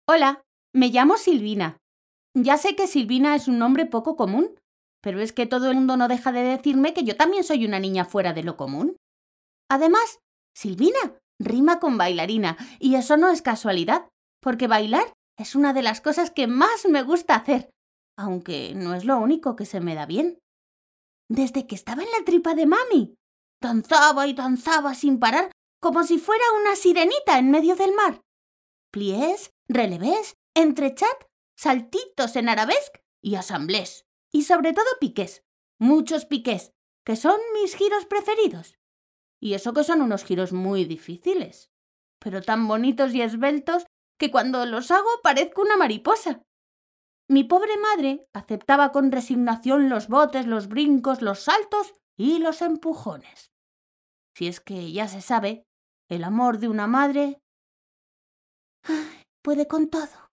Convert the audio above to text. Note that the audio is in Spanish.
Hola, me llamo Silvina. Ya sé que Silvina es un nombre poco común, pero es que todo el mundo no deja de decirme que yo también soy una niña fuera de lo común. Además, Silvina rima con bailarina, y eso no es casualidad, porque bailar es una de las cosas que más me gusta hacer, aunque no es lo único que se me da bien. Desde que estaba en la tripa de mami, danzaba y danzaba sin parar, como si fuera una sirenita en medio del mar. Pliés, relevés, entrechat, saltitos en arabesque y asamblés. Y sobre todo piqués, muchos piqués, que son mis giros preferidos. Y eso que son unos giros muy difíciles, pero tan bonitos y esbeltos que cuando los hago parezco una mariposa. Mi pobre madre aceptaba con resignación los botes, los brincos, los saltos y los empujones. Si es que ya se sabe, el amor de una madre puede con todo.